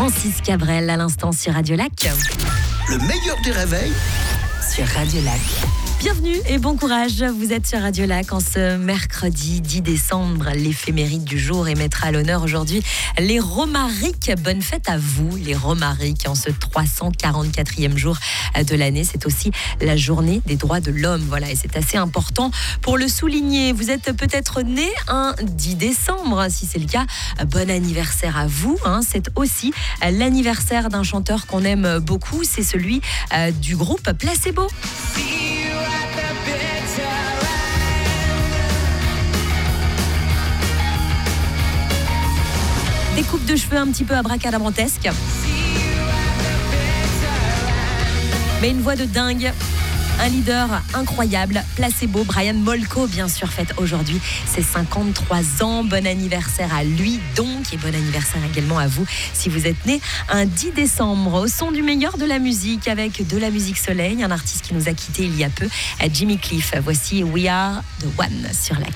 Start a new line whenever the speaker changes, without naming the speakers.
Francis Cabrel à l'instant sur Radio Lac.
Le meilleur des réveils
sur Radio Lac. Bienvenue et bon courage, vous êtes sur Radio Lac en ce mercredi 10 décembre. L'éphéméride du jour et mettra à l'honneur aujourd'hui les Romariques. Bonne fête à vous les Romariques en ce 344e jour de l'année. C'est aussi la journée des droits de l'homme. Voilà, et c'est assez important pour le souligner. Vous êtes peut-être né un 10 décembre. Si c'est le cas, bon anniversaire à vous. C'est aussi l'anniversaire d'un chanteur qu'on aime beaucoup. C'est celui du groupe Placebo. Des coupes de cheveux un petit peu abracadabrantesques. Mais une voix de dingue. Un leader incroyable, Placebo, Brian Molko, bien sûr, fête aujourd'hui ses 53 ans. Bon anniversaire à lui donc, et bon anniversaire également à vous si vous êtes né un 10 décembre. Au son du meilleur de la musique, avec de la musique soleil, un artiste qui nous a quittés il y a peu, Jimmy Cliff. Voici We Are The One sur Lac.